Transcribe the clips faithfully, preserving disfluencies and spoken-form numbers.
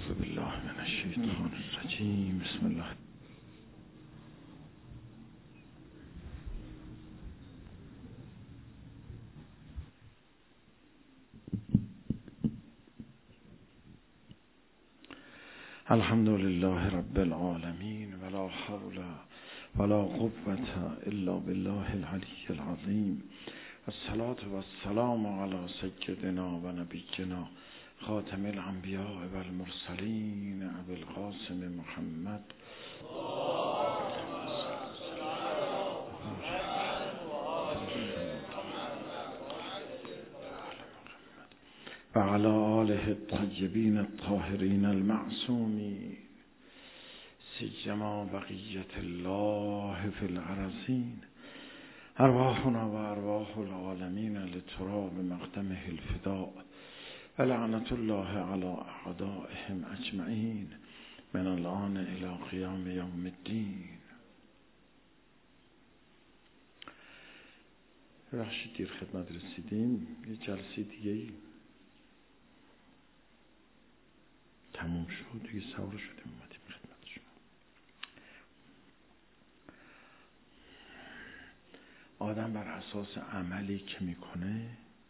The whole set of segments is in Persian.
اعوذ بالله من الشیطان الرجیم. بسم الله. الحمد لله رب العالمین ولا حول ولا قوة الا بالله العلی العظیم. الصلاة والسلام علی سیدنا و نبینا خاتم الانبیاء و المرسلین ابی القاسم محمد و علی آله الطیبین الطاهرین المعصومین سیما بقیة الله فی الارضین. ارواحنا و ارواح العالمین لتراب مقدمه الفداء و لعنت الله علی اعدائهم اجمعین من الان الی قیام یوم الدین. بخشی دیر خدمت رسیدیم، یه جلسه دیگه تموم شد، دیگه سوار شدیم اومدیم خدمت شما. آدم بر اساس عملی که میکنه،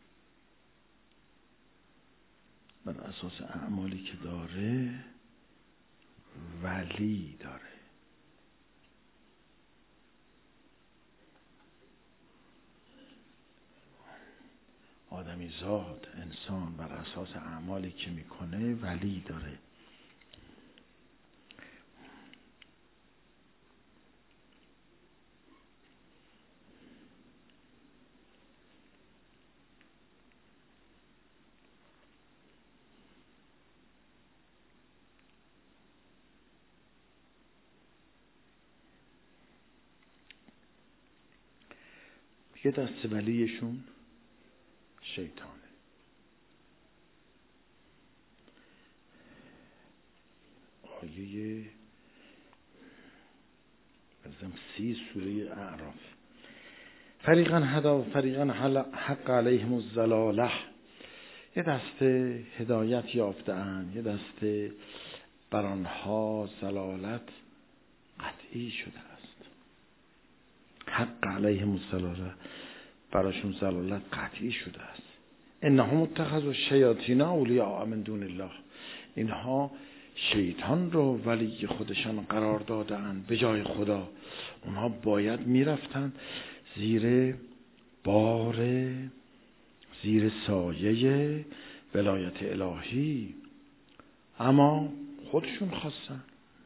بر اساس اعمالی که داره ولی داره. آدمی زاد، انسان بر اساس اعمالی که میکنه ولی داره. یه دست ولیشون شیطانه. آیه بزم سی سوره اعراف. فریقا هدا و فریقا حق علیهم الضلاله. یه دسته هدایت یافته‌اند، یه دسته بر آنها ضلالت قطعی شده است. حق علیهم الضلاله، براشون ضلالت قطعی شده است. انهم اتخذوا الشیاطین اولیاء من دون الله. اینها شیطان رو ولی خودشان قرار دادند به جای خدا. اونها باید میرفتن زیر بار، زیر سایه ولایت الهی، اما خودشون خواستن.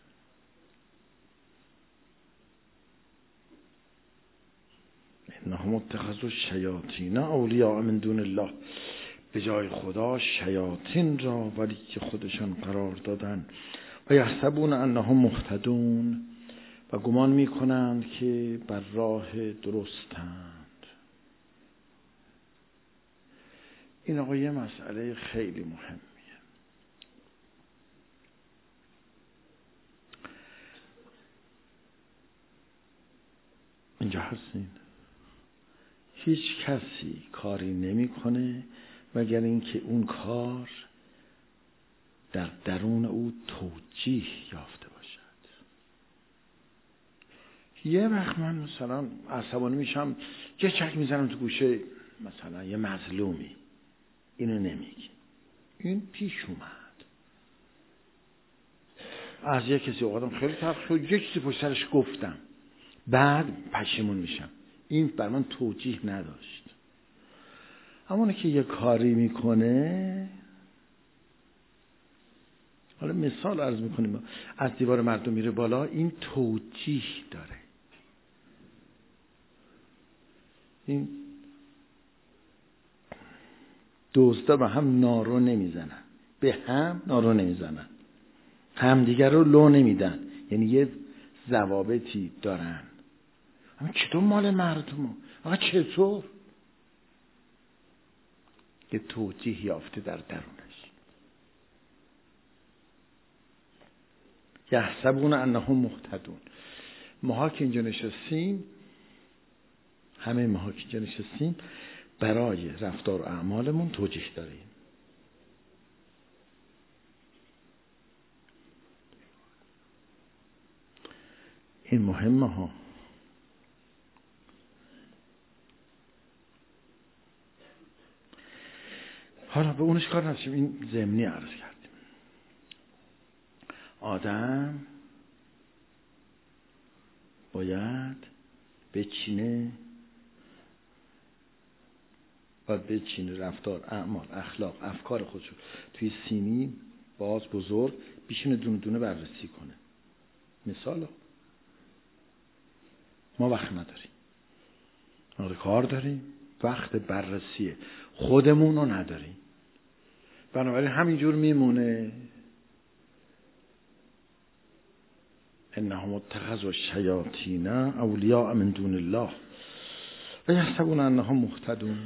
انهم اتخذوا الشیاطین اولیاء من دون الله. به جای خدا شیاطین را ولی خودشان قرار دادن. و یحسبون انهم مهتدون، و گمان میکنند که بر راه درستند. این آقا یه مسئله خیلی مهمیه. اینجا هستین؟ هیچ کسی کاری نمیکنه مگر اینکه اون کار در درون او توجیه یافته باشد. یه وقت من مثلا عصبانی میشم، یه چک میزنم تو گوشه مثلا یه مظلومی، اینو نمیگی. این پیش اومد از یه کسی، اوقاتم خیلی تلخ شد، یه چیزی پشت سرش گفتم، بعد پشیمون میشم. این بر من توجیه نداشت. همونه که یه کاری میکنه، حالا مثال عرض میکنیم، از دیوار مردم میره بالا، این توجیه داره. این دوستا به هم نارو نمیزنن، به هم نارو نمیزنن، همدیگر رو لو نمیدن، یعنی یه ضوابطی دارن. اما چطور مال مردمو؟ آقا چطور؟ که توجیه یافته در درونش. یحسبون انهم مهتدون. ماها که اینجا نشستیم، همه ماها که اینجا نشستیم، برای رفتار و اعمالمون توجیه داریم. این مهمه ها. حالا به اونش کار نداشتیم، این ضمنی عرض کردیم. آدم باید بچینه باید بچینه رفتار، اعمال، اخلاق، افکار خودشو توی سینی باز بزرگ بیشونه دونه دونه بررسی کنه. مثلا ما وقت نداریم، ما کار داریم، وقت بررسی خودمون رو نداریم، بنابراین همینجور میمونه. انهم اتخذوا الشیاطین اولیاء من دون الله و یحسبون انهم مهتدون.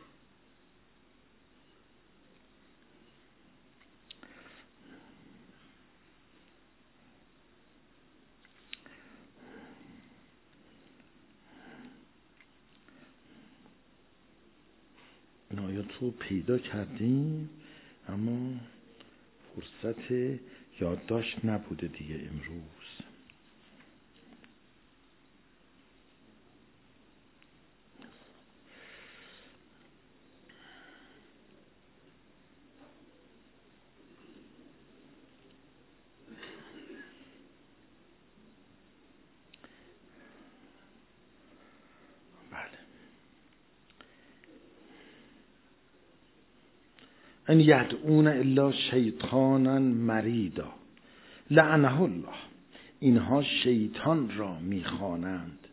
این آیات رو پیدا کردیم اما فرصت یادداشت نبوده دیگه امروز. ان یدعون الا شیطانا مریدا لعنه الله. اینها شیطان را میخوانند.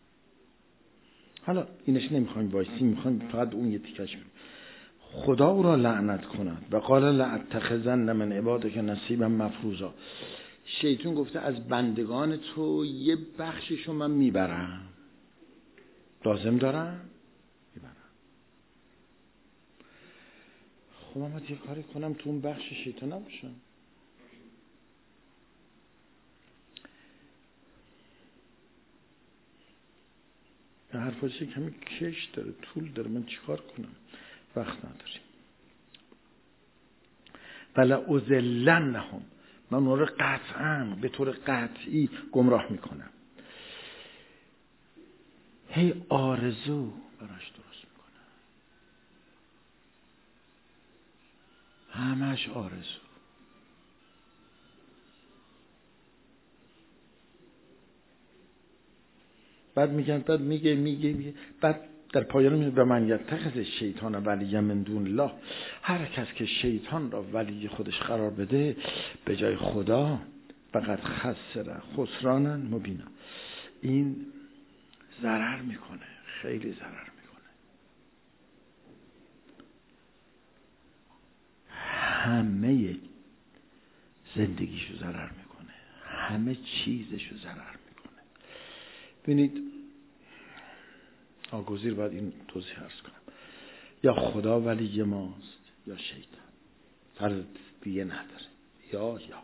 حالا اینش نمیخوایم وایسی، میخوایم فقط اون یه تیکش بگیم. خدا او را لعنت کند و قال لاتخذن من عبادک نصیبا مفروضا. شیطان گفته از بندگان تو یه بخششو من میبرم، لازم دارم میبرم. خب من باید یه کاری کنم تو اون بخش شیطان نباشم. به حرفاشه کمی کش داره، طول داره، من چیکار کنم؟ وقت نداریم. ولا ازلنهم، من اون رو قطعا به طور قطعی گمراه میکنم. هی آرزو براش درست میکنم، همش آرزو. بعد میگن، بعد میگه میگه میگه بعد در پایان میگه به من یتخذ شیطان ولی من دون الله. هر کس که شیطان را ولی خودش قرار بده به جای خدا فقط خسر خسرانا مبینا، این ضرر میکنه، خیلی ضرر میکنه. همه زندگیشو ضرر میکنه، همه چیزشو ضرر میکنه. ببینید آگوزیر باید این توضیح عرض کنم. یا خدا ولی ماست یا شیطان، فرض دیگه نداره. یا یا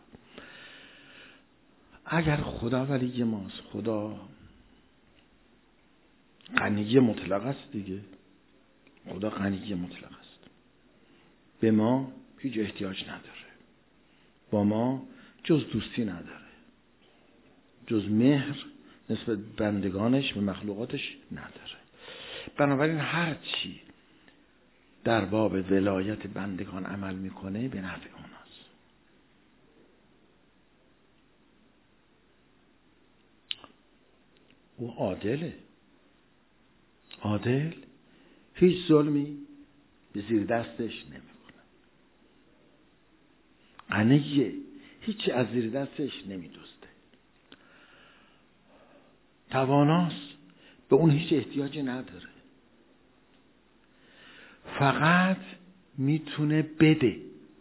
اگر خدا ولی ماست، خدا غنی مطلق است دیگه، خدا غنی مطلق است، به ما هیچ احتیاج نداره، با ما جز دوستی نداره، جز مهر نسبت بندگانش به مخلوقاتش نداره. بنابراین هر چی در باب ولایت بندگان عمل میکنه به نفع اوناست. او عادله، عادل هیچ ظلمی به زیر دستش نمیکنه، غنیه، هیچی از زیر دستش نمیدزده، تواناست، به اون هیچ احتیاجی نداره، فقط میتونه بده.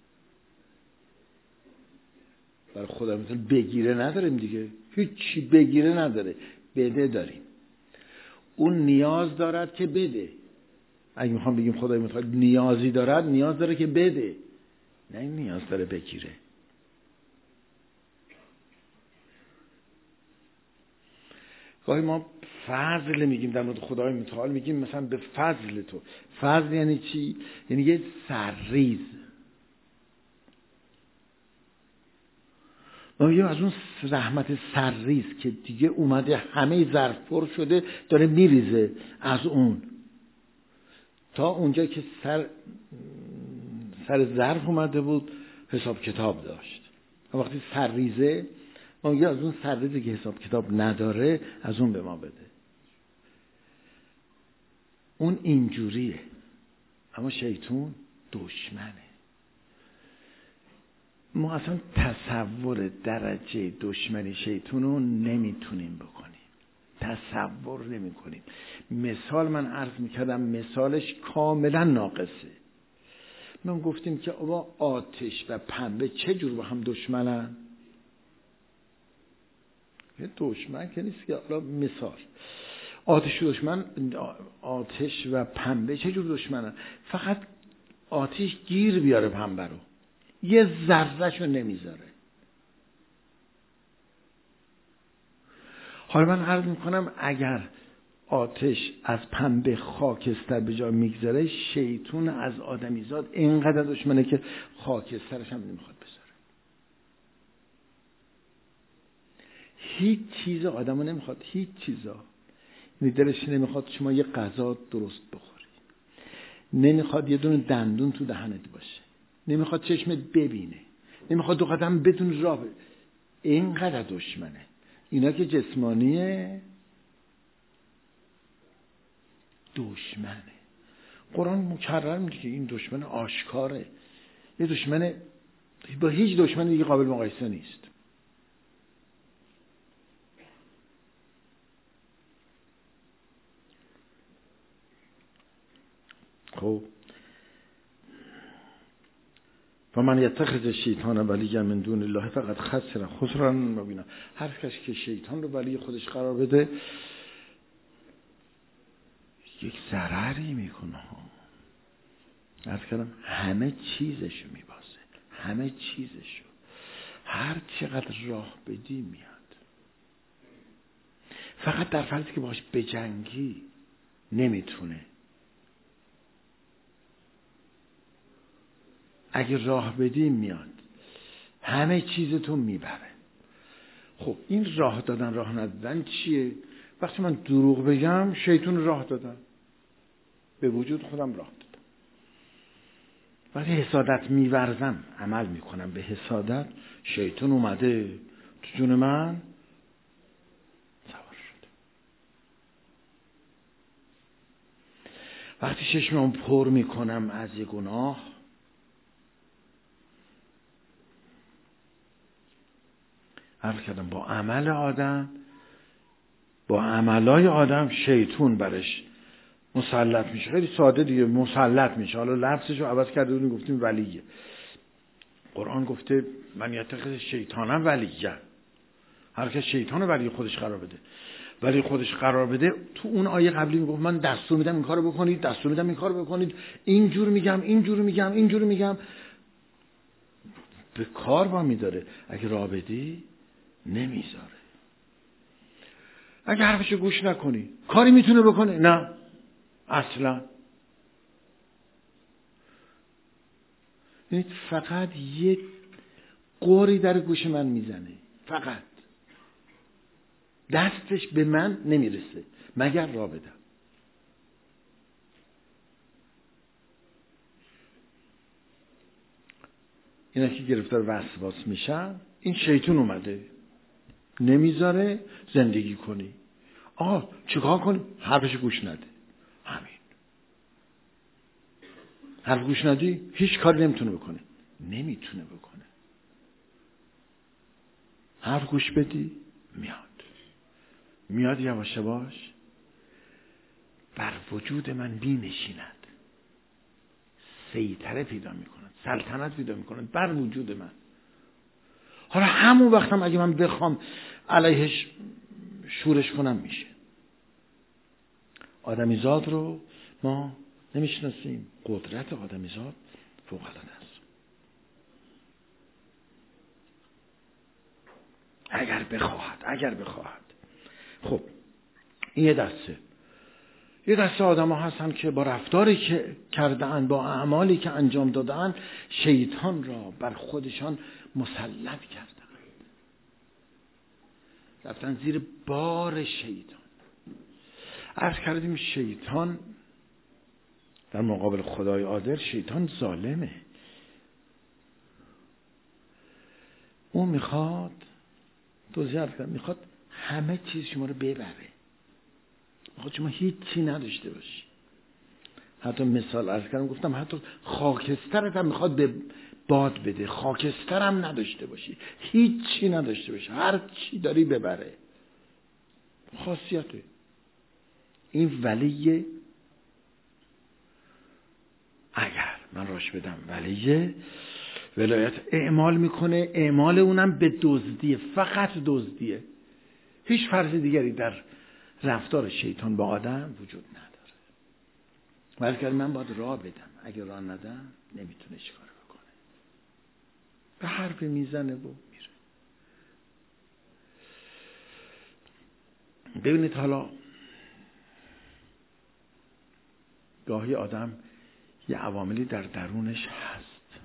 برای خدا مثلا بگیره نداریم دیگه، هیچی بگیره نداره، بده داریم. اون نیاز دارد که بده. اگه میخوام بگیم خدای متعال نیازی دارد، نیاز داره که بده، نه این نیاز داره بگیره. گاهی ما فضل میگیم در مورد خدای متعال، میگیم مثلا به فضل تو. فضل یعنی چی؟ یعنی یه سرریز. آیا از اون رحمت سرریز که دیگه اومده همه ظرف پر شده داره میریزه از اون تا اونجا که سر سر ظرف اومده بود حساب کتاب داشت. وقتی سرریزه آیا از اون سرریزی که حساب کتاب نداره از اون به ما بده. اون اینجوریه. اما شیطان دشمنه. ما اصلا تصور درجه دشمنی شیطان رو نمیتونیم بکنیم، تصور نمی کنیم. مثال من عرض میکردم مثالش کاملا ناقصه. من گفتیم که آقا آتش و پنبه چه جور با هم دشمنن؟ یه دشمن که نیست که حالا مثال آتش و دشمن، آتش و پنبه چه جور دشمنن؟ فقط آتش گیر بیاره پنبه رو، یه ذره‌شو نمیذاره. حالا من عرض میکنم اگر آتش از پنبه خاکستر به جا میگذاره، شیطان از آدمیزاد اینقدر دشمنه که خاکسترش هم نمیخواد بذاره. هیچ چیز آدمو نمیخواد، هیچ چیزا. دلش نمیخواد شما یه غذا درست بخوری، نمیخواد یه دونه دندون تو دهنت باشه، نمیخواد چشمت ببینه، نمیخواد دو قدم بدون راه بره. اینقدر دشمنه. اینا که جسمانیه دشمنه. قرآن مکرر میگه که این دشمن آشکاره. یه دشمن با هیچ دشمن دیگه قابل مقایسه نیست. خب و من یتخذ شیطان ولی من دون الله فقط خسر خسرا مبینا. هر کس که شیطان رو ولی خودش قرار بده یک ضرری میکنه ها. عرض کردم همه چیزشو میبازه، همه چیزشو. هر چقدر راه بدی میاد. فقط در فرضی که باش بجنگی نمیتونه. اگه راه بدی میاد، همه چیزتون میبره. خب این راه دادن راه ندادن چیه؟ وقتی من دروغ بگم شیطان راه دادن، به وجود خودم راه دادم. وقتی حسادت میورزم، عمل میکنم به حسادت، شیطان اومده تو جون من سوار شده. وقتی چشمم پر میکنم از یک گناه، عرض کردم با عمل آدم، با عملای آدم شیطان برش مسلط میشه. خیلی ساده دیگه، مسلط میشه. حالا لفظش رو عوض کرده بودیم گفتیم ولیه. قرآن گفته من یتخذ شیطانم ولیه. هر کس شیطان ولی خودش قرار بده، ولی خودش قرار بده. تو اون آیه قبلی میگفت من دستور میدم این کارو بکنید، دستور میدم این کارو بکنید، اینجور میگم اینجور میگم اینجور میگم. به کار با میداره. اگه راه بدی نمیذاره. اگه حرفشو گوش نکنی کاری میتونه بکنه؟ نه اصلا. یعنی فقط یه قوری در گوش من میزنه، فقط دستش به من نمیرسه مگر راه بدم. اینا که گرفتار وسواس میشن، این شیطان اومده نمیذاره زندگی کنی. آه چیکار کنی؟ حرفش گوش نده. همین. حرف گوش ندی هیچ کاری نمیتونه بکنه. نمیتونه بکنه. حرف گوش بدی میاد. میاد یواش یواش بر وجود من بی نشیند، سیطره پیدا میکند، سلطنت پیدا میکند بر وجود من. حالا همون وقت هم اگه من بخوام علیهش شورش کنم میشه. آدمیزاد رو ما نمیشناسیم. قدرت آدمیزاد فوق العاده است. اگر بخواهد اگر بخواهد خب این یه دسته. یه دسته آدم ها هستن که با رفتاری که کردن، با اعمالی که انجام دادن، شیطان را بر خودشان مسلط کردن. رفتن زیر بار شیطان. عرض کردیم شیطان در مقابل خدای عادل، شیطان ظالمه. اون میخواد توضیح عرض کردم میخواد همه چیز شما رو ببره، میخواد شما هیچی نداشته باشی. حتی مثال عرض کردم گفتم حتی خاکسترت هم میخواد به باد بده، خاکستر هم نداشته باشی، هیچی نداشته باشی، هر چی داری ببره. خاصیته این ولیه. اگر من راش بدم ولیه، ولایت اعمال میکنه، اعمال اونم به دزدیه، فقط دزدیه. هیچ فرض دیگری در رفتار شیطان با آدم وجود نداره. ولی من باید راه بدم، اگر راه ندم نمیتونه چیکار بکنه. به حرف میزنه و میره. ببینید حالا گاهی آدم یه عواملی در درونش هست،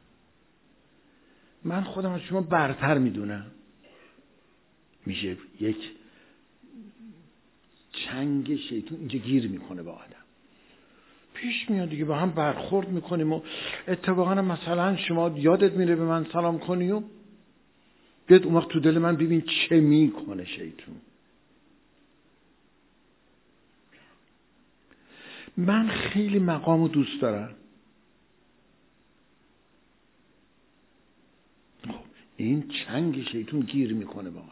من خودم از شما برتر میدونم، میشه یک چنگ شیطان اینجا گیر میکنه با آدم، پیش میاد دیگه، با هم برخورد میکنیم و اتفاقا مثلا شما یادت میره به من سلام کنی و بیاد اون وقت تو دل من ببین چه میکنه شیطان. من خیلی مقامو دوست دارم. خب این چنگ شیطان گیر میکنه با آدم.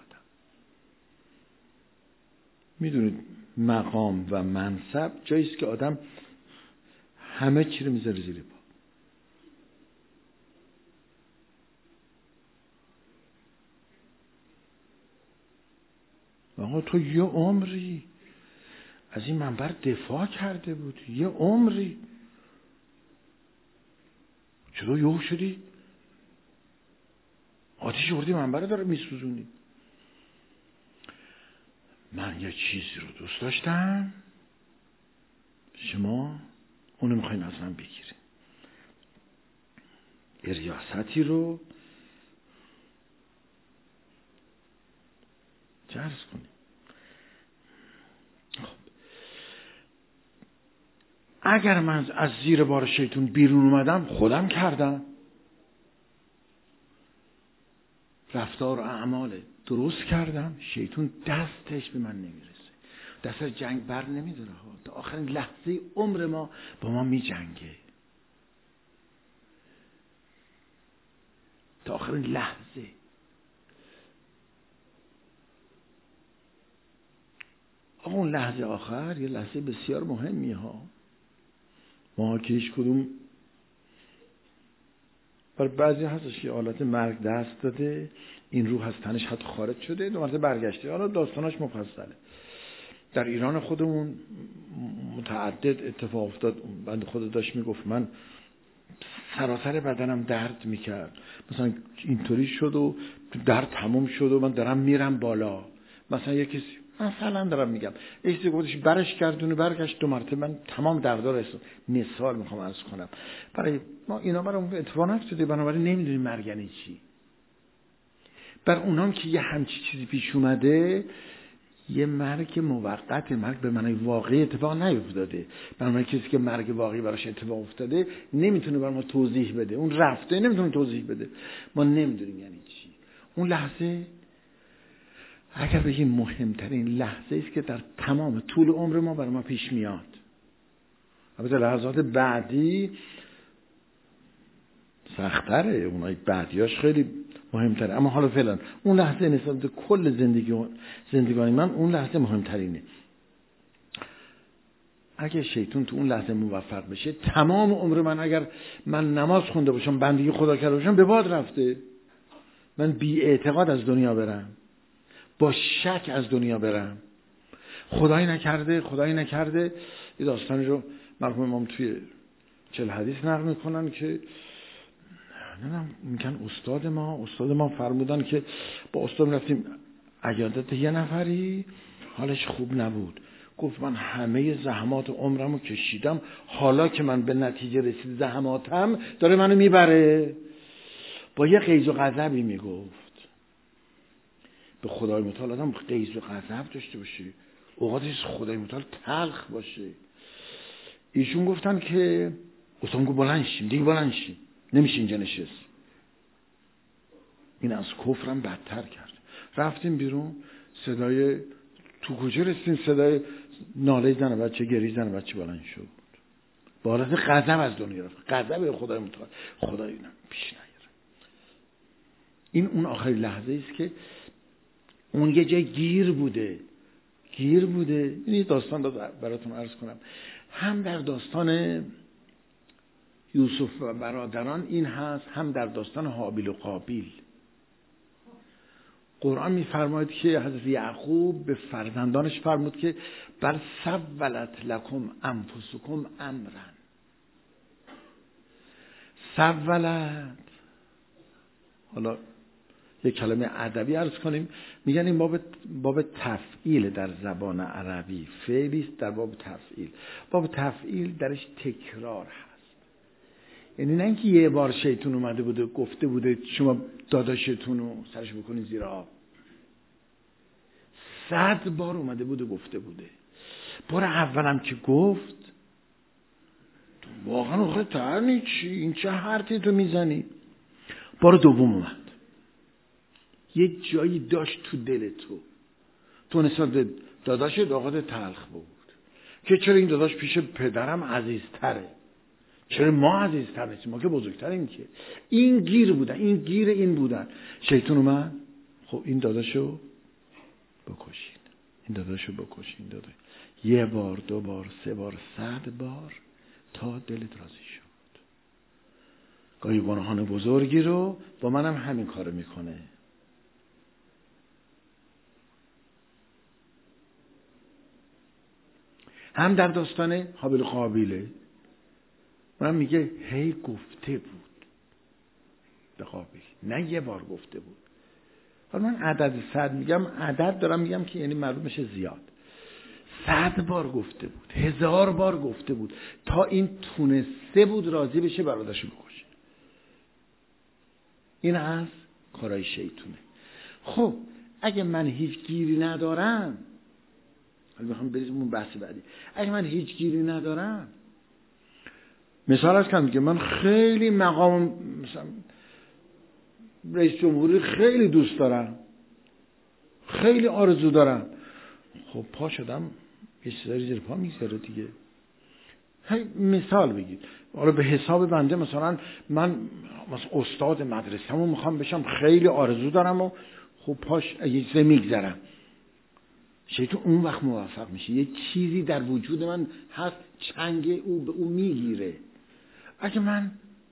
میدونید مقام و منصب جاییست که آدم همه چی رو میذاره زیر پا. آقا تو یه عمری از این منبر دفاع کرده بود، یه عمری، چرا یهو شدی آتیش آوردی منبر داره میسوزونی؟ من یه چیزی رو دوست داشتم، شما اونو میخواین از من بگیرین، یه ریاستی رو جرس کنیم. خب اگر من از زیر بار شیطان بیرون اومدم، خودم کردم، رفتار و اعمال درست کردم، شیطان دستش به من نمیرسه، دست از جنگ بر نمیداره ها. تا آخرین لحظه عمر ما با ما میجنگه، تا آخرین لحظه. آقا اون لحظه آخر یه لحظه بسیار مهمی ها. ما که هیچ کدوم، برای بعضی هستش که حالت مرگ دست داده، این روح از تنش حتی خارج شده، دو مرتبه برگشته. حالا داستاناش مفصله. در ایران خودمون متعدد اتفاق افتاد. بنده خدا داشت میگفت من سراسر بدنم درد میکرد، مثلا اینطوری شد و درد تموم شد و من دارم میرم بالا. مثلا یه کسی، مثلا دارم میگم، یه کسی گفتش برش کردونه برگشت دو مرتبه، من تمام دردار هستم. مثال میخوام عرض کنم برای ما اینا، برای اتفاق نیفتاده، بنابراین نمیدونیم مرگ یعنی چی. بر اونام که یه همچی چیزی پیش اومده، یه مرگ موقت، مرگ به معنی واقعی اتفاق نیفتاده. بنابراین کسی که مرگ واقعی براش اتفاق افتاده نمیتونه بر ما توضیح بده، اون رفته نمیتونه توضیح بده، ما نمیدونیم یعنی چی. اون لحظه اگر بگیم مهمترین لحظه است که در تمام طول عمر ما برای ما پیش میاد. البته لحظات بعدی سخت‌تره، اونای بعدیاش خیلی مهمتره، اما حالا فعلا اون لحظه نسبت به کل زندگی زندگانی من اون لحظه مهمترینه. اگه شیطان تو اون لحظه موفق بشه، تمام عمر من اگر من نماز خونده باشم، بندگی خدا کرده باشم، به باد رفته. من بی اعتقاد از دنیا برم، با شک از دنیا برم، خدایی نکرده خدایی نکرده. یه داستانی رو مرحوم امام توی چهل حدیث نقل میکنن که نمیدونم میگن استاد ما استاد ما فرمودن که با استاد رفتیم عیادت یه نفری، حالش خوب نبود، گفت من همه زحمات عمرمو کشیدم، حالا که من به نتیجه رسید زحماتم داره منو میبره. با یه غیظ و غضبی میگفت، به خدای متعال آدم غیظ و غضب داشته باشه، اوقاتش خدای متعال تلخ باشه. ایشون گفتن که استاد گفت بلند شیم دیگه، بلند شیم، نمیشه اینجا نشست. این از کفرم بدتر کرد. رفتیم بیرون، صدای تو کوچه رسیدیم، صدای ناله زن بچه، گریه زن بچه بلند شد. با حالت غضب از دنیا رفت، غضب خدای متعال، خدای اینم پیش نیاره. این اون آخرین لحظه است که اون یه جای گیر بوده، گیر بوده. این داستان داد براتون عرض کنم. هم در داستان یوسف و برادران این هست، هم در داستان هابیل و قابیل. قرآن می‌فرماید که حضرت یعقوب به فرزندانش فرمود که بل سولت لکم انفسکم امرا. سولت، حالا یک کلمه ادبی عرض کنیم، میگن این باب باب تفعیل در زبان عربی، فعلی است در باب تفعیل. باب تفعیل درش تکرار هست، یعنی نه اینکه یه بار شیطان اومده بوده گفته بوده شما داداشتون رو سرش بکنین زیر آب، صد بار اومده بوده گفته بوده. بار اولم که گفت واقعا آخه ترنی چی، این چه حرفی تو میزنی؟ بار دوم اومد، یه جایی داشت تو دل تو، تو نسبت به داداش اوقات تلخ بود که چرا این داداش پیش پدرم عزیزتره، چرا ما عزیزتر نیستیم، ما که بزرگتریم. که این گیر بودن، این گیر این بودن. شیطان اومد، خب این داداشو بکشین، این داداشو بکشین، داداش. یه بار، دو بار، سه بار، صد بار، تا دلت راضی شد. گاهی گناهان بزرگی رو با منم همین کارو میکنه. هم در داستان هابیل قابیله، من میگه هی گفته بود به قابیل، نه یه بار گفته بود. حالا من عدد صد میگم، عدد دارم میگم که یعنی معلوم بشه زیاد. صد بار گفته بود، هزار بار گفته بود، تا این تونسته بود راضی بشه برادرشو بکشه. این از کارای شیطونه. خب اگه من هیچ گیری ندارم، حالا میخوام بریم اون بحث بعدی، اگه من هیچ گیری ندارم، مثال از کنم که من خیلی مقام مثلا رئیس جمهوری خیلی دوست دارم، خیلی آرزو دارم، خب پا شدم یه چیزایی زیر پا میگذاره دیگه. هی مثال بگید، حالا به حساب بنده مثلا من مثلا استاد مدرسه‌مو میخوام بشم، خیلی آرزو دارم و خب پاش یه چیزی میگذرم. شیطان اون وقت موفق میشه، یه چیزی در وجود من هست چنگ او به او میگیره. اگه من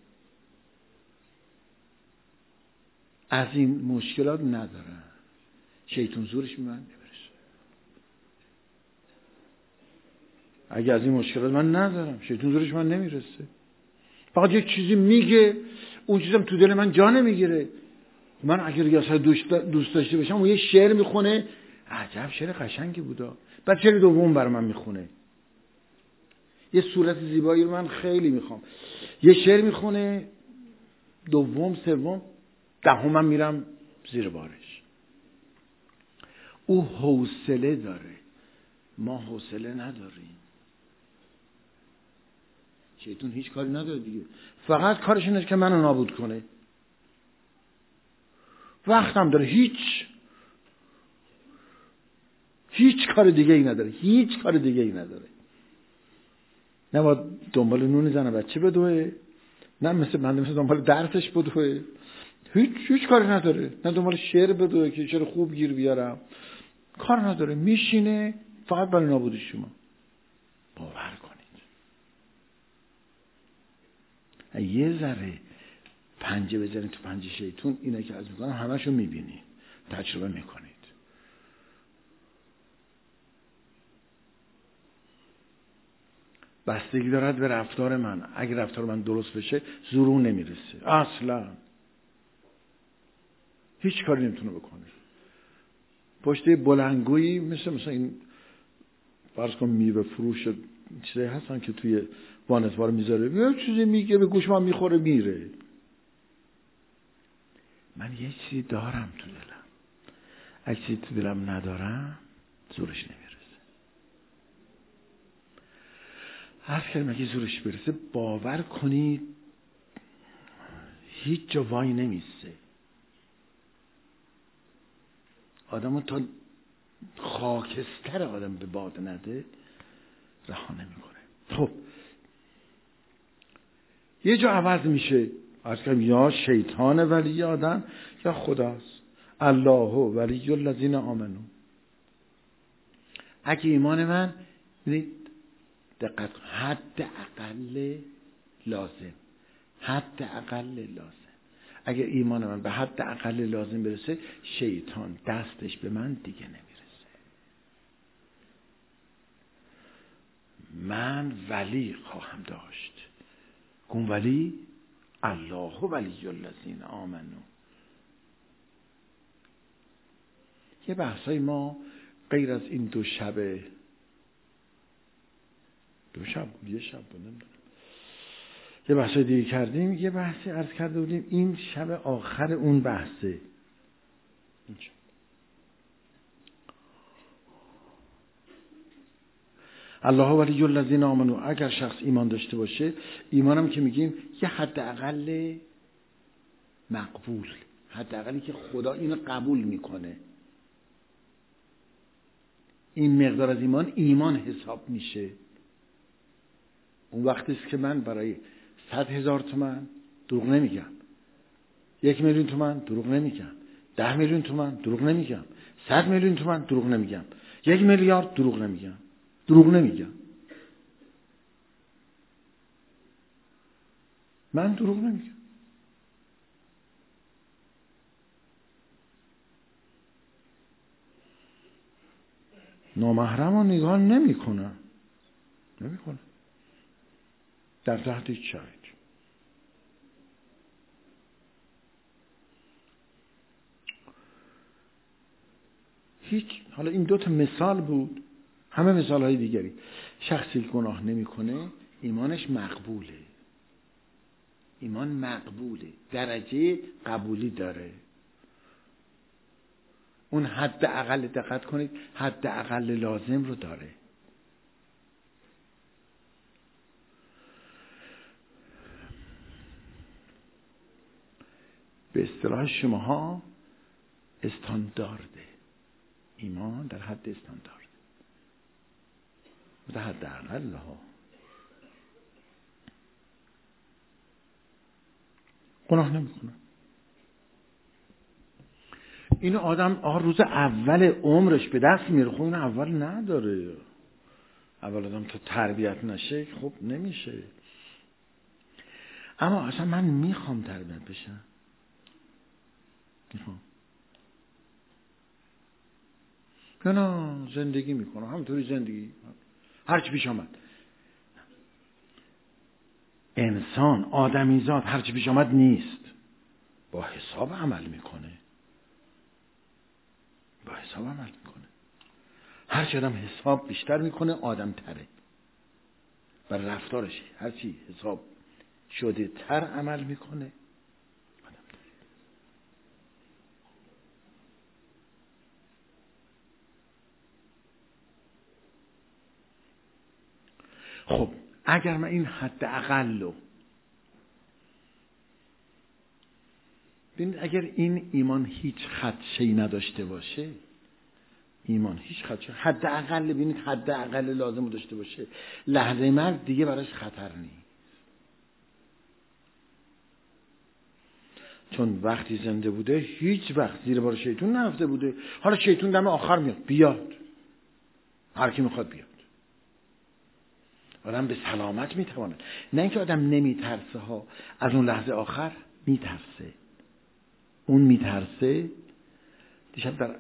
از این مشکلات ندارم، شیطان زورش به من نمیرسه. اگه از این مشکلات من ندارم، شیطان زورش به من نمیرسه. فقط یک چیزی میگه، اون چیزم تو دل من جا نمیگیره. من اگر ریاست دوست داشته باشم و یه شعر میخونه، عجب شعر قشنگی بودا، بعد شعر دوم برای من میخونه، یه صورت زیبایی رو من خیلی میخوام، یه شعر میخونه، دوم سوم دهمم میرم زیر بارش. او حوصله داره، ما حوصله نداریم. شیطان هیچ کاری نداره دیگه، فقط کارش اینه که منو نابود کنه. وقتم داره، هیچ هیچ کار دیگه ای نداره، هیچ کار دیگه ای نداره. نه باید دنبال نون زن بچه بدوه، نه مثل من مثل دنبال درسش بدوه، هیچ هیچ کاری نداره. نه دنبال شعر بدوه که شعر خوب گیر بیارم، کار نداره. میشینه فقط برای نابودی شما. باور کنید یه ذره پنجه بزنید تو پنجه شیطون، اینه که از میکنم همشو میبینید، تجربه میکنید. بستگی دارد به رفتار من. اگه رفتار من درست بشه زور اون نمیرسه اصلا، هیچ کاری نمیتونه بکنه. پشت بلنگویی مثل مثلا این فرض کن میوه فروش چیزایی هستن که توی وانتوار میذاره، یه چیزی میگه به گوش من میخوره میره. من یه چیزی دارم تو دلم، اگه چیزی تو دلم ندارم زورش نمیرسه. هر کردم اگه زورش برسه باور کنید هیچ جا وای نمیسته. آدمو تا خاکستر آدم به باد نده رها نمیکنه. خب یه جا عوض میشه، عرض کردم یا شیطان ولی آدم یا خداست. الله ولی الذین آمنو. اگه ایمان من ببینید دقت حد اقل لازم، حد اقل لازم، اگر ایمان من به حد اقل لازم برسه شیطان دستش به من دیگه نمیرسه. من ولی خواهم داشت. اون ولی الله ولی الذین آمنو. یه بحثای ما غیر از این دو شب دو شب یه شب نمیدونم یه بحثای دیگه کردیم. یه بحثی عرض کرده بودیم این شب آخر اون بحثه. الله ولی الذین آمنو. اگر شخص ایمان داشته باشه، ایمانم که میگیم یه حد اقل مقبول، حد اقلی که خدا اینو قبول میکنه، این مقدار از ایمان ایمان حساب میشه. اون وقتی است که من برای صد هزار تومن دروغ نمیگم، یک میلیون تومن دروغ نمیگم، ده میلیون تومن دروغ نمیگم، صد میلیون تومن دروغ نمیگم، یک میلیارد دروغ نمیگم، دروغ نمیگم. من دروغ نمیگم. نامحرم رو نگاه نمی کنم نمی کنم در تحت هیچ شرایطی. هیچ. حالا این دو تا مثال بود، همه مثال های دیگری. شخصی گناه نمی کنه ایمانش مقبوله. ایمان مقبوله، درجه قبولی داره. اون حد اقل، دقت کنید، حد اقل لازم رو داره. به اصطلاح شماها استاندارده. ایمان در حد استاندارد، در حد اقل ها. گناه نمیکنه. اینو آدم آه روز اول عمرش به دست میاره. خب اون اول نداره. اول آدم تا تربیت نشه خب نمیشه. اما اصلا من میخوام تربیت بشم، میخوام. نه زندگی میکنم همونطوری زندگی هرچی پیش آمد. انسان آدمیزاد هرچی پیش آمد نیست، با حساب عمل میکنه. با حساب عمل میکنه. هرچی آدم حساب بیشتر میکنه آدم تره. بر رفتارش هرچی حساب شده تر عمل میکنه آدم تره. خب اگر من این حد اقل رو ببینید، اگر این ایمان هیچ خدشه‌ای نداشته باشه، ایمان هیچ خدشه، حد اقل ببینید حد اقل لازم رو داشته باشه، لحظه مرگ دیگه براش خطر نیست. چون وقتی زنده بوده هیچ وقت زیر بار شیطون نرفته بوده. حالا شیطون دم آخر میاد، بیاد، هر کی میخواد بیاد. آدم به سلامت میتواند. نه اینکه آدم نمیترسه ها، از اون لحظه آخر میترسه. اون میترسه. دیشب در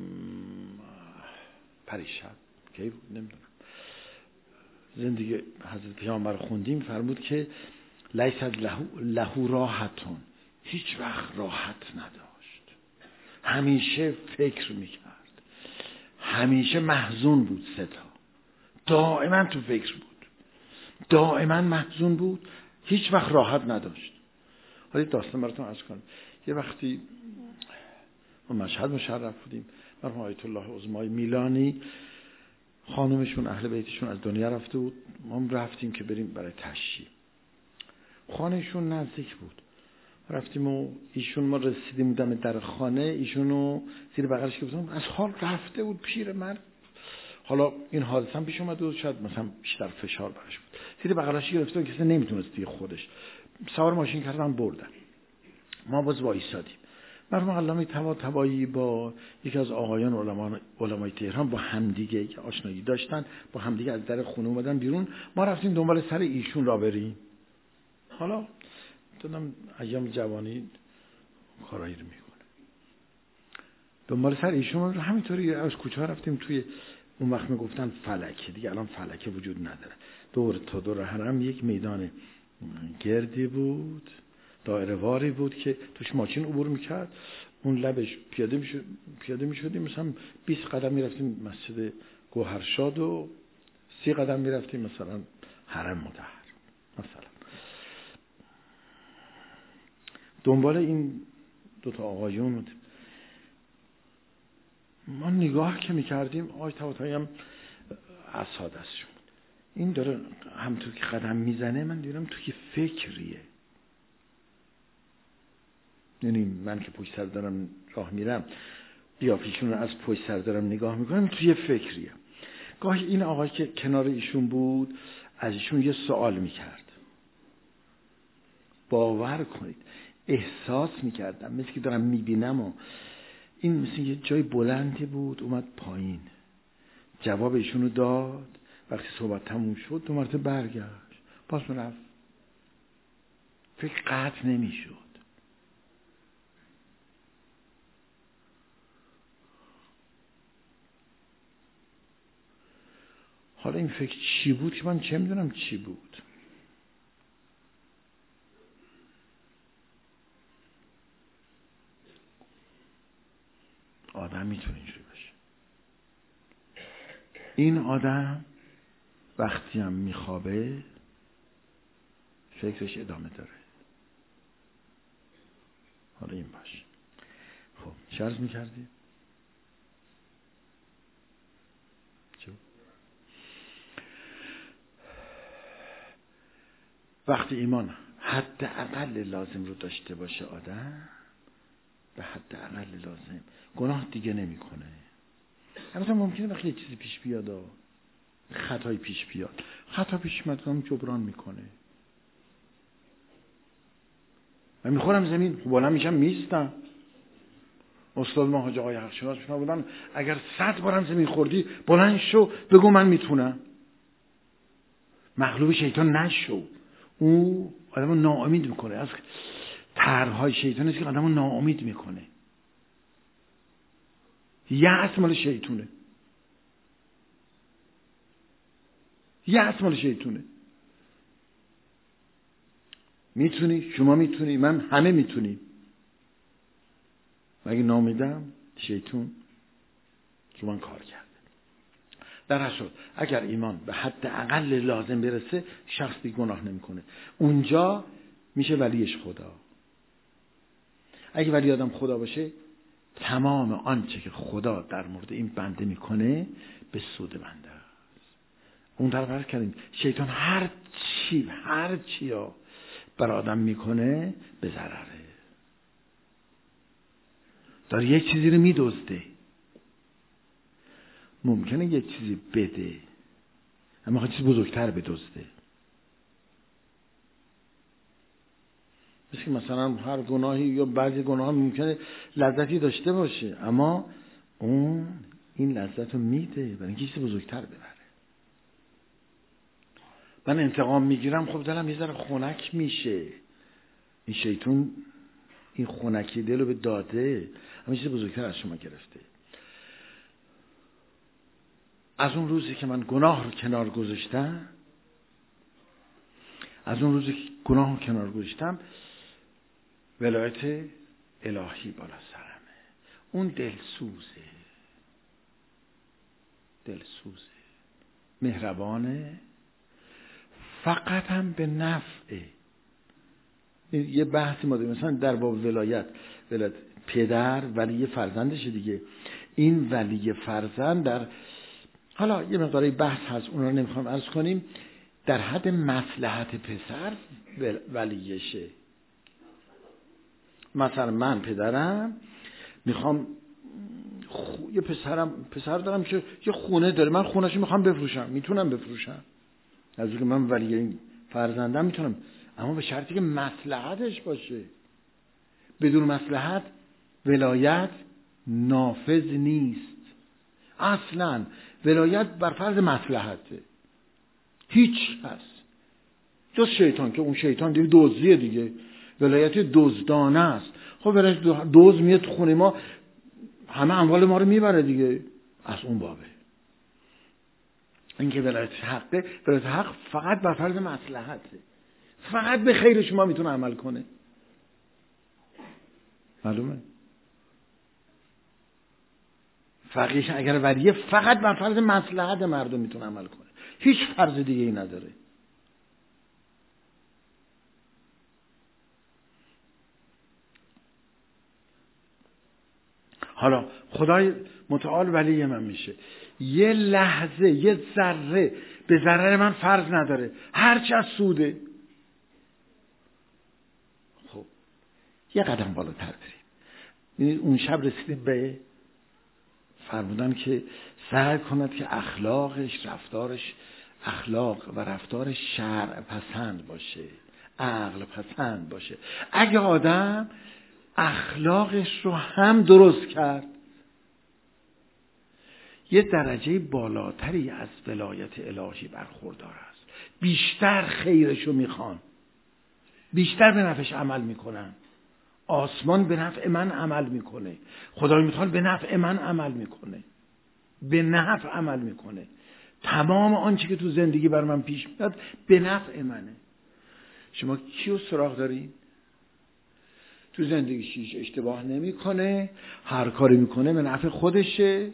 پریشب کی بود نمیدونم زندگی حضرت پیامبر خوندیم، فرمود که لیس له له راحتون، هیچ وقت راحت نداشت، همیشه فکر میکرد، همیشه محزون بود. ستا دائما تو فکر بود، دائما محزون بود، هیچ وقت راحت نداشت. حالا داستان براتون عرض کنم. یه وقتی ما مشهد مشرف بودیم. مرحوم آیت الله عظمای میلانی خانومشون اهل بیتشون از دنیا رفته بود، ما هم رفتیم که بریم برای تشییع. خانهشون نزدیک بود، رفتیم و ایشون ما رسیدیم دم در خانه، ایشونو زیر بغلش گرفتم، از حال رفته بود پیرمرد. حالا این حادثه هم پیش اومد و شاید مثلا بیشتر فشار برش بود، زیر بغلش گرفته و کسی نمیتونست دیگه خودش سوار ماشین کردن بردن. ما باز وایسادیم. مرحوم علامه طباطبایی با یکی از آقایان علما علمای تهران با همدیگه که آشنایی داشتن، با همدیگه از در خونه اومدن بیرون. ما رفتیم دنبال سر ایشون را بریم. حالا دادم ایام جوانی کارایی رو میکنه، دنبال سر ایشون همینطوری از کوچه رفتیم توی، اون وقت میگفتن فلکه، دیگه الان فلکه وجود نداره، دور تا دور حرم یک میدان گردی بود، دایره واری بود که توش ماشین عبور میکرد. اون لبش پیاده میشد، پیاده میشدیم مثلا بیست قدم میرفتیم مسجد گوهرشاد و سی قدم میرفتیم مثلا حرم مطهر. مثلا دنبال این دوتا آقایون ما نگاه که میکردیم، آقای طباطبایی هم اسا دستشون، این داره همونطور که قدم میزنه من دیدم توی فکریه. یعنی من که پشت سر دارم راه میرم، قیافشون رو از پشت سر دارم نگاه میکنم، توی فکریه. گاهی این آقای که کنار ایشون بود از ایشون یه سوال میکرد، باور کنید احساس میکردم مثل که دارم میبینم و این مثل یه جای بلندی بود اومد پایین، جواب ایشونو داد. وقتی صحبت تموم شد دو مرتبه برگشت، باز رفت. فکر قطع نمیشد. حالا این فکر چی بود که من چه میدونم چی بود. آدم میتونه اینجوری باشه. این آدم وقتی هم میخوابه فکرش ادامه داره. حالا این باشه. خب چه عرض میکردی؟ چه؟ وقتی ایمان حد اقل لازم رو داشته باشه آدم، به حد اقل لازم گناه دیگه نمیکنه. البته ممکنه وقتی یه چیزی پیش بیاد، خطایی پیش بیاد، خطا پیش میاد اون جبران میکنه. من میخورم زمین، خب بالا میشم میستم. استاد ما حاج آقای حقشناس شما بودن اگر صد بارم زمین خوردی بلند شو بگو من میتونم. مغلوب شیطان نشو. او آدمو ناامید میکنه. از طرحهای شیطان است که آدمو ناامید میکنه. یأس مال شیطونه. یأس مال شیطونه. میتونی، شما میتونی، من همه میتونیم. مگه نامیدم شیطون رو من کار کرده. در اصل اگر ایمان به حد اقل لازم برسه شخص دیگه گناه نمیکنه. اونجا میشه ولیش خدا. اگه ولی آدم خدا باشه تمام آنچه که خدا در مورد این بنده میکنه به سود بنده است. اون طرف عرض کردیم شیطان هر چی هر چی ها بر آدم میکنه به ضرره. داره یک چیزی رو میدزده. ممکنه یک چیزی بده اما خیلی چیز بزرگتر بدزده. مثل مثلا هر گناهی یا بعضی گناه ممکنه لذتی داشته باشه اما اون این لذت رو میده برای اینکه چیز بزرگتر ببره. من انتقام میگیرم، خب دلم یه ذره خنک میشه. این شیطون این خنکی دل رو به داده اما چیز بزرگتر از شما گرفته. از اون روزی که من گناه رو کنار گذاشتم از اون روزی که گناه رو کنار گذاشتم ولایت الهی بالا سرمه. اون دلسوزه دلسوزه مهربانه، فقط هم به نفعه. یه بحثی ما داریم مثلا در باب ولایت ولایت پدر ولی فرزندشه دیگه. این ولی فرزند در حالا یه مقداری بحث هست، اون رو نمیخوام عرض کنیم، در حد مصلحت پسر ولیشه. مثلا من پدرم میخوام خو... یه پسرم پسر دارم که یه خونه داره، من خونه‌شو میخوام بفروشم، میتونم بفروشم از اینکه من ولی این فرزندم میتونم، اما به شرطی که مصلحتش باشه. بدون مصلحت ولایت نافذ نیست. اصلا ولایت بر فرض مصلحته. هیچ هست جز شیطان که اون شیطان دیگه دزدیه دیگه، ولایت دزدانه است. خب ولایت دزد میاد تو خونه ما همه اموال ما رو میبره دیگه، از اون بابه. اینکه ولایت حقه، ولایت حق فقط بر فرض مصلحته، فقط به خیر شما میتونه عمل کنه. معلومه؟ فقیه اگر ولیه فقط بر فرض مصلحت مردم میتونه عمل کنه، هیچ فرض دیگه ای نداره. حالا خدای متعال ولی من میشه، یه لحظه یه ذره به ضرر من فرض نداره، هرچی از سوده. خب یه قدم بالاتر بریم. اون شب رسیدیم به فرمودن که سعی کند که اخلاقش رفتارش اخلاق و رفتار شرع پسند باشه، عقل پسند باشه. اگه آدم اخلاقش رو هم درست کرد، یه درجه بالاتری از ولایت الهی برخوردار است. بیشتر خیرشو میخوان، بیشتر به نفعش عمل میکنن. آسمان به نفع من عمل میکنه، خدای متعال به نفع من عمل میکنه، به نفع عمل میکنه. تمام آنچه که تو زندگی بر من پیش میاد به نفع منه. شما کیو سراغ دارین؟ تو زندگیش اشتباه نمیکنه، هر کاری میکنه به نفع خودشه.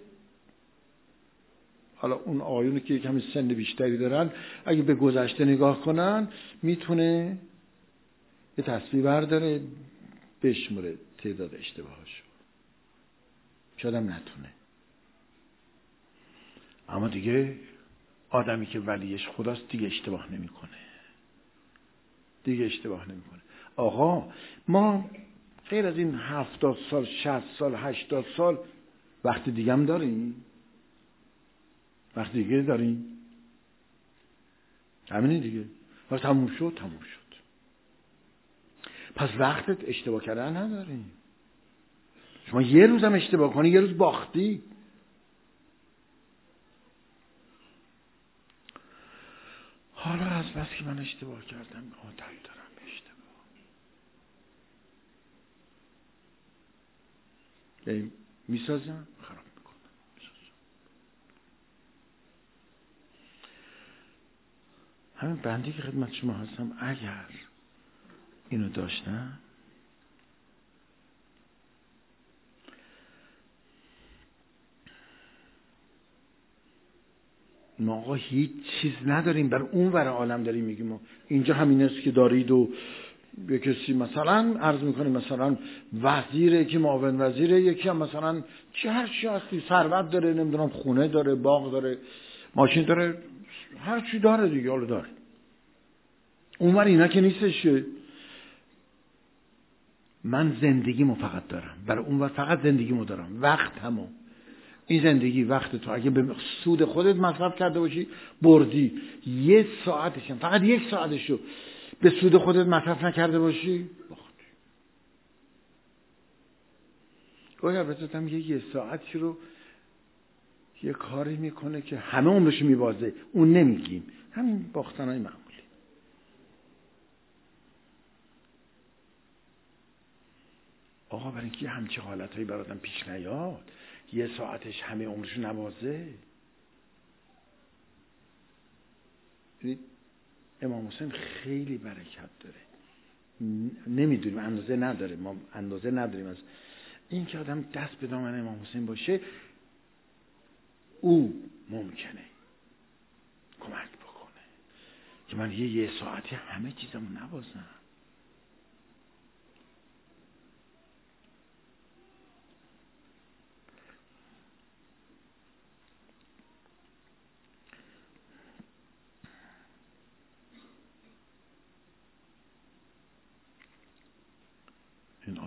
حالا اون آقایونی که کمی سن بیشتری دارن اگه به گذشته نگاه کنن میتونه یه تصویر برداره بشموره تعداد اشتباهاشو، شاید هم نتونه. اما دیگه آدمی که ولیش خداست دیگه اشتباه نمیکنه، دیگه اشتباه نمیکنه. آقا ما غیر از این هفتاد سال شصت سال هشتاد سال وقت دیگه هم داریم، وقت دیگه داریم، همینه دیگه. وقت تموم شد تموم شد. پس وقتت اشتباه کردن نداریم. شما یه روز هم اشتباه کنی یه روز باختی. حالا از بس که من اشتباه کردم عادت دارم به اشتباه، یعنی میسازم خراب میکنم. همین بندی که خدمت شما هستم اگر اینو داشتم ما آقا هیچ چیز نداریم، بر اون ور عالم داریم میگیم ما اینجا همین است که دارید و یه کسی مثلا عرض میکنه مثلا وزیره که معاون وزیره، یکی هم مثلا چه هر چی هستی ثروت داره، نمیدونم خونه داره، باغ داره، ماشین داره، هر چی داره دیگه. حالا داره اون ور اینا که نیستش. من زندگیمو فقط دارم، برای اون ور فقط زندگیمو دارم، وقت همون. این زندگی وقت تو اگه به سود خودت مصرف کرده باشی بردی، یه ساعتش هم فقط یک ساعتشو به سود خودت مصرف نکرده باشی باختی. گاهی البته هم یه یه ساعتی رو یه کاری میکنه که همه عمرشو میبازه، اون نمیگیم، همین باختنهای معمولی. آقا برای اینکه همچه حالتهایی برادم پیش نیاد یه ساعتش همه عمرشو نبازه. امام حسین خیلی برکت داره، نمیدونیم، اندازه نداره، ما اندازه نداریم از این که آدم دست به دامن امام حسین باشه. او ممکنه کمک بکنه که من یه یه ساعتی همه چیزمو نبازم.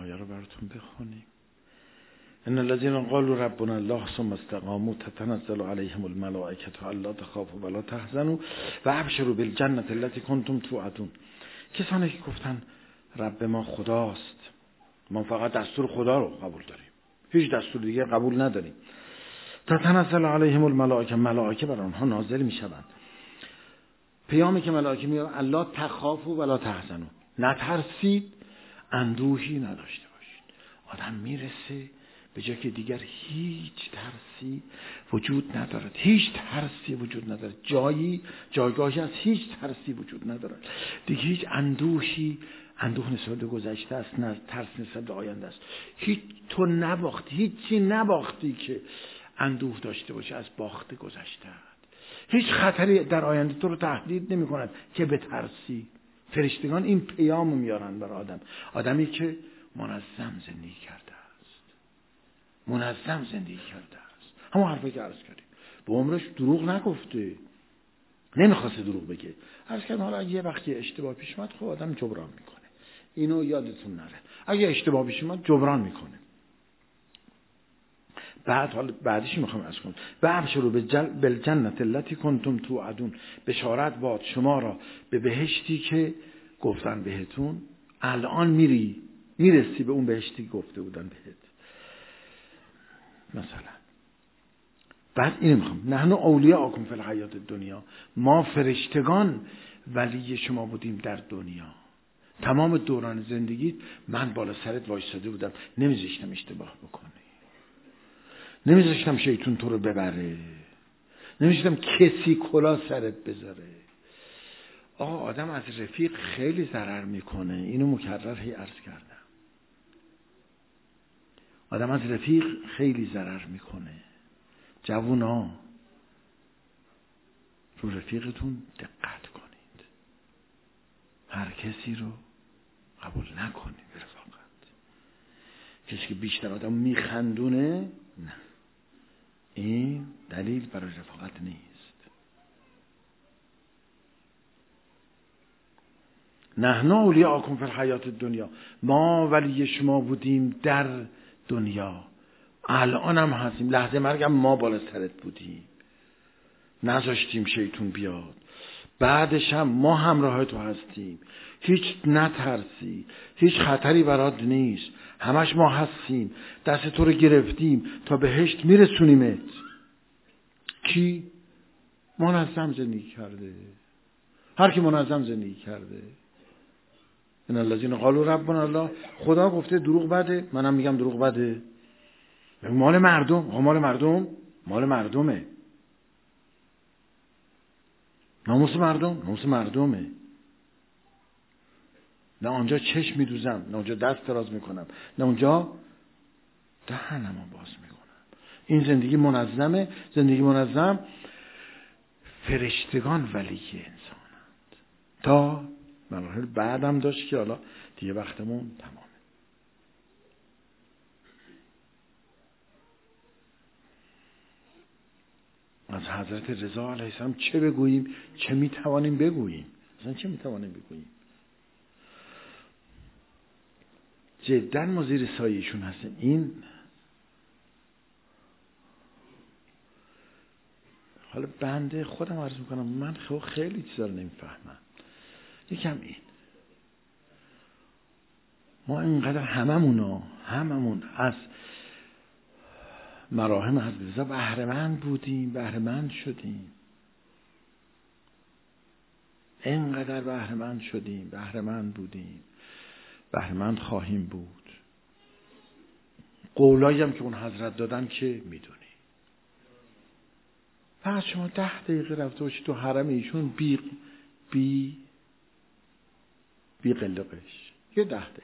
آیه رو براتون بخونیم. ان الذين قالوا ربنا الله ثم استقاموا تتنزل عليهم الملائكه الا تخافوا ولا تحزنوا وابشروا بالجنه التي كنتم توعدون. کسانی که گفتن رب ما خداست، ما فقط دستور خدا رو قبول داریم، هیچ دستور دیگه قبول نداریم. تتنزل علیهم الملائکه، ملائکه بر آنها نازل میشوند. پیامی که ملائکه میاد الا تخافوا ولا تحزنوا، نترسید، اندوهی نداشته باشید. آدم میرسه به جایی که دیگر هیچ ترسی وجود ندارد، هیچ ترسی وجود ندارد، جایی جایگاهی از هیچ ترسی وجود ندارد دیگه، هیچ اندوهی، اندوه نسبت به گذشته است، نه ترس نسبت به آینده است. هیچ تو نباختی، هیچی نباختی که اندوه داشته باشه از باخت گذشته. هیچ خطری در آینده تو رو تهدید نمی کند که به ترسی. فرشتگان این پیام میارن بر آدم، آدمی که منظم زندگی کرده است، منظم زندگی کرده است، همون حرفی که عرض کردیم، به عمرش دروغ نگفته، نمیخواسته دروغ بگه. عرض کردم حالا اگه یه وقتی اشتباه پیش اومد خب آدم جبران میکنه، اینو یادتون نره، اگه اشتباه پیش اومد جبران میکنه. بعد حالا بعدیش میخوام عرض کنم و ابشروا بالجنة التي كنتم توعدون، بشارت باد شما را به بهشتی که گفتن بهتون، الان میری میرسی به اون بهشتی که گفته بودن بهت. مثلا بعد اینو میخوام نحن اولیاءکم فی الحیات الدنیا، ما فرشتگان ولی شما بودیم در دنیا. تمام دوران زندگیت من بالا سرت وایساده بودم، نمیذاشتم اشتباه بکنی، نمیذاشتم شیطون تو رو ببره، نمیذاشتم کسی کلا سرت بذاره. آقا آدم از رفیق خیلی ضرر میکنه، اینو مکرر هی عرض کردم. آدم از رفیق خیلی ضرر میکنه. جوونا رو رفیقتون دقت کنید، هر کسی رو قبول نکنید به رفاقت. کسی که بیشتر آدم میخندونه، نه، این دلیل برای رفاقت نیست. نحن اولیاءکم فی الحیات الدنیا، ما ولی شما بودیم در دنیا، الان هم هستیم، لحظه مرگم ما بالا سرت بودیم، نذاشتیم شیطون بیاد، بعدش هم ما همراه تو هستیم، هیچ نترسی، هیچ خطری برات نیست، همش ما هستیم، دست تو رو گرفتیم تا بهشت میرسونیمت. کی؟ منظم زندگی کرده. هر کی منظم زندگی کرده. ان الذين قالوا ربنا الله، خدا گفته دروغ بده، منم میگم دروغ بده. مال مردم، مال مردم، مال مردمه. ناموس مردم، ناموس مردمه. نه اونجا چشم میدوزم، نه اونجا دست دراز میکنم، نه اونجا دهنمو باز میکنم. این زندگی منظمه. زندگی منظم فرشتگان ولی انسانند. تا مراحل بعدم داشت که حالا دیگه وقتمون تمامه. از حضرت رضا علیه السلام چه بگوییم، چه میتوانیم بگوییم، اصلا چه میتوانیم بگوییم. جدا ما زیر سایه‌شون هستیم. این حالا بنده خودم عرض میکنم، من خیلی چیزا رو نمیفهمم. یکم این ما اینقدر هممونا هممون از مراهم حضرت رضا بهره‌مند بودیم، بهره‌مند شدیم، اینقدر بهره‌مند شدیم، بهره‌مند بودیم، بهره‌مند خواهیم بود. قولایی هم که اون حضرت دادن که میدونی. فقط شما ده دقیقه رفته باشی تو حرم ایشون، بی بی بی قلقش، یه ده دقیقه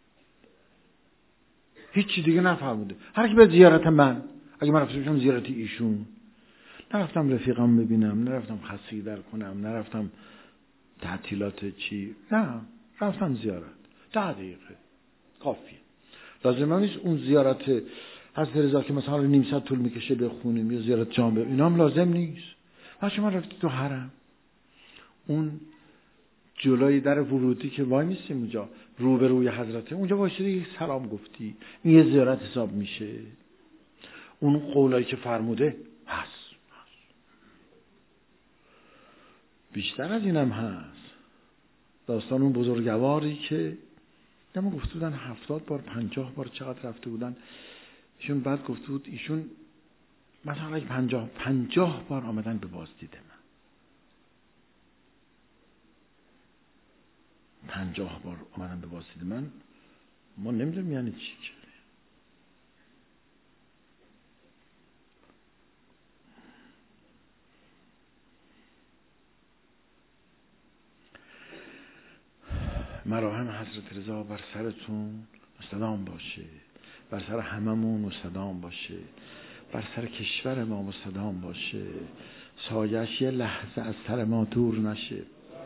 هیچی دیگه نفهمیده. هر کی به زیارت من، اگه من رفته باشم زیارت ایشون، نرفتم رفیقم ببینم، نرفتم خستگی در کنم، نرفتم تعطیلات چی، نه، رفتم زیارت، ده دقیقه کافیه. لازم نیست اون زیارت حضرت رضا که مثلا نیم ساعت طول میکشه بخونیم، یا زیارت جامع، اینا هم لازم نیست. بچه من رفتی تو حرم، اون جلوی در ورودی که وای میستیم اونجا روبروی حضرت، اونجا وایسیدی سلام گفتی، این یه زیارت حساب میشه. اون قولایی که فرموده هست، بیشتر از اینم هست. داستان اون بزرگواری که دمو گفته بودن هفتاد بار پنجاه بار چقدر رفته بودن ایشون، بعد گفته بود ایشون مثلا پنجاه پنجاه بار آمدن به بازدید من، پنجاه بار آمدن به بازدید من. ما نمیدونم یعنی چی کرده. مراهم حضرت رضا بر سرتون مستدام باشه، بر سر هممون مستدام باشه، بر سر کشور ما مستدام باشه، سایش یه لحظه از سر ما دور نشه.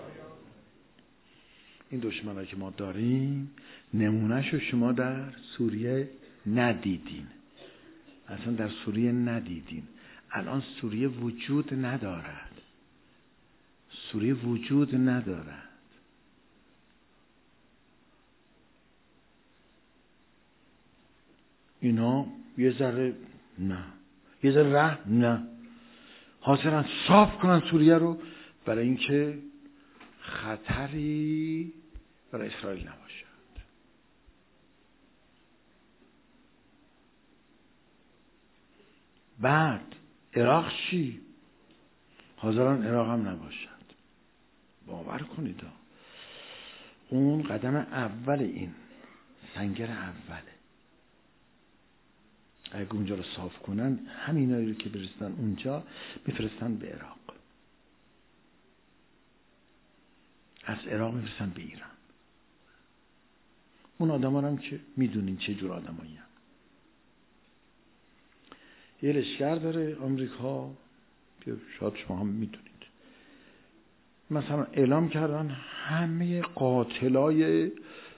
این دشمنایی که ما داریم نمونهشو شما در سوریه ندیدین، اصلا در سوریه ندیدین. الان سوریه وجود ندارد، سوریه وجود ندارد. اینا یه ذره نه، یه ذره ره نه، حاضرن صاف کنن سوریه رو برای اینکه خطری برای اسرائیل نباشد. بعد عراق چی؟ حاضرن عراق هم نباشد. باور کنید اون قدم اول، این سنگر اوله. اگه اونجا رو صاف کنن، همینایی رو که برستن اونجا میفرستن به عراق، از عراق میفرستن به ایران. اون آدم ها هم که میدونین چه جور آدم هایی هم. یه لشکر داره آمریکا که شاید شما هم میدونید، مثلا اعلام کردن همه قاتلای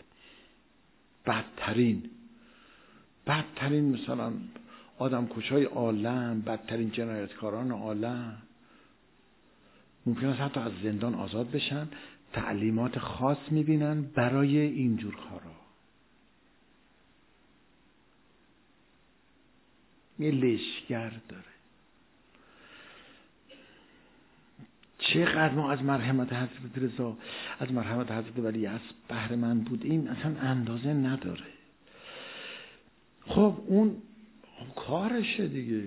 بدترین بدترین مثلا آدم کشای عالم، بدترین جنایتکاران عالم ممکن است حتی از زندان آزاد بشن، تعلیمات خاص میبینن برای اینجور کارا. یه لشکر داره. چقدر ما از مرحمت حضرت رضا، از مرحمت حضرت ولیعصر بهره مند بودیم اصلا اندازه نداره. خب اون کارشه دیگه،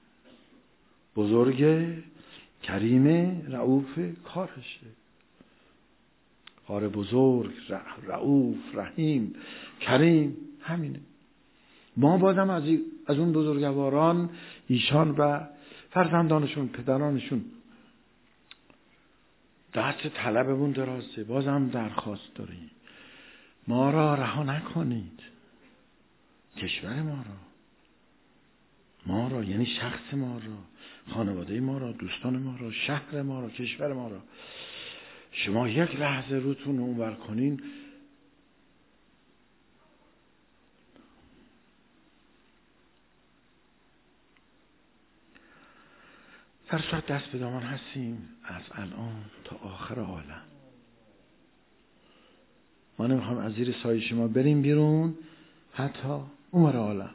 بزرگ کریم رؤوف کارشه، کار بزرگ رؤوف رحیم کریم همینه. ما بازم از, از اون بزرگواران، ایشان و فرزندانشون پدرانشون دست طلبمون درازه، بازم درخواست داریم ما را رها نکنید، کشور ما را، ما را یعنی شخص ما را، خانواده ما را، دوستان ما را، شهر ما را، کشور ما را. شما یک لحظه روتون اونور کنین، در صورت دست به دامان هستیم از الان تا آخر عالم. ما نمیخوام از زیر سایه شما بریم بیرون حتی اونور عالم.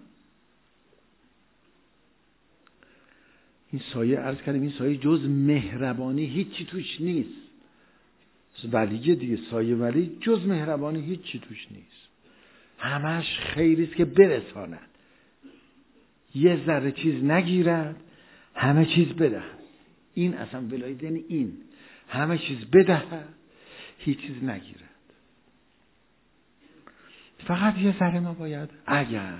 این سایه عرض کردیم، این سایه جز مهربانی هیچی توش نیست. ولیه دیگه، سایه ولی جز مهربانی هیچی توش نیست، همش خیریست که برساند، یه ذره چیز نگیرد، همه چیز بدهد. این اصلا ولایت یعنی این، همه چیز بدهد، هیچ چیز نگیرد. فقط یه ذره ما باید، اگر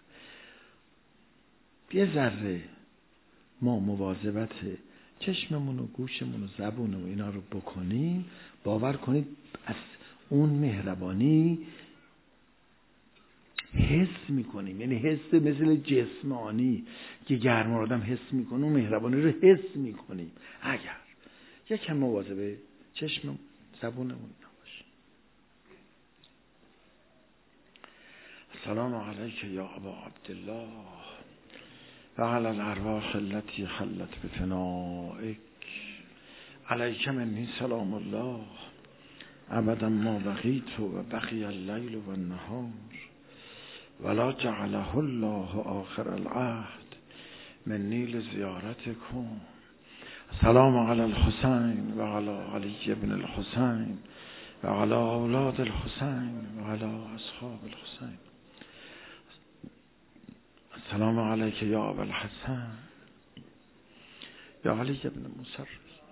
یه ذره ما مواظبت چشممون و گوشمون و زبونمون و اینا رو بکنیم، باور کنید از اون مهربانی حس میکنیم. یعنی حس مثل جسمانی که گرم آدم حس میکنه، اون مهربانی رو حس میکنیم اگر یکم مواظب چشم زبونمون نباشیم. السلام علیک یا ابا عبدالله و علی الارواح التي حلت بفنائک، علیک منی سلام الله ابدا ما بقیت و بقی اللیل و النهار ولا جعله الله آخر العهد منی لزیارتکم. سلام علی الحسین و علی علی بن الحسین و علی اولاد الحسین و علی اصحاب الحسین. السلام علیک یا ابا الحسن یا علی بن مصرف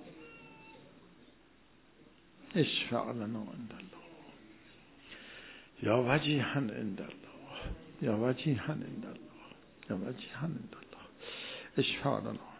اشفع لنا عند الله یا وجیها عند الله یا وجیها عند الله یا وجیها عند الله اشفع لنا